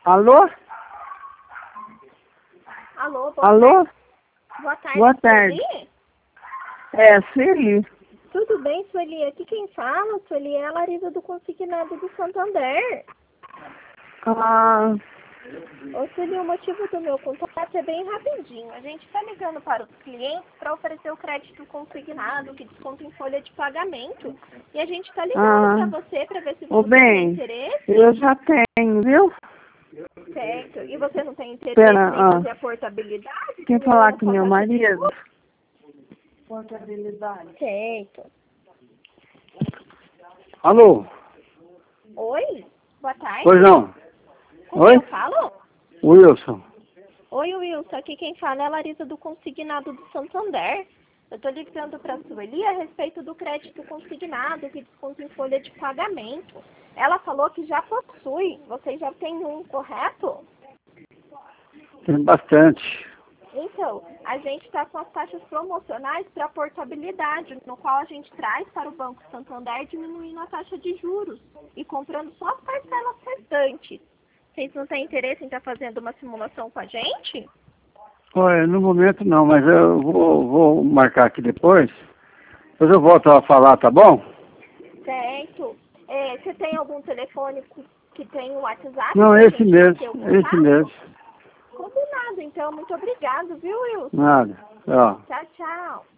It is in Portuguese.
Alô? Alô, boa Alô? tarde. Boa tarde, Boa tarde. Sueli? É, Sueli. Tudo bem, Sueli? Aqui quem fala, Sueli, é a Larisa do Consignado do Santander. Ah, Ô, Sueli, o motivo do meu contato é bem rapidinho. A gente está ligando para os clientes para oferecer o crédito consignado, que desconta em folha de pagamento. E a gente está ligando para você para ver se ô você tem bem, interesse. eu já tenho, viu? Certo. E você não tem interesse Pera, em fazer a portabilidade? quer Não, falar com com a meu taxa de marido? juros? Portabilidade. Certo. Alô? Oi? Boa tarde. Pois não. Com Oi? quem eu falo? Wilson. Oi, Wilson. Aqui quem fala é a Larisa do Consignado do Santander. Eu estou ligando para a Sueli a respeito do crédito consignado que desconta em folha de pagamento. Ela falou que já possui. Você já tem um, correto? Tem bastante. Então, a gente está com as taxas promocionais para portabilidade, no qual a gente traz para o Banco Santander diminuindo a taxa de juros e comprando só as parcelas restantes. Vocês não têm interesse em estar fazendo uma simulação com a gente? Olha, no momento não, mas eu vou marcar aqui depois. Depois eu volto a falar, tá bom? Certo. Você tem algum telefone que tem o WhatsApp? Não, pra esse gente mesmo. manter o Esse contato? mesmo. Combinado, então. Muito obrigado, viu, Wilson? Nada. Ó. Tchau, tchau.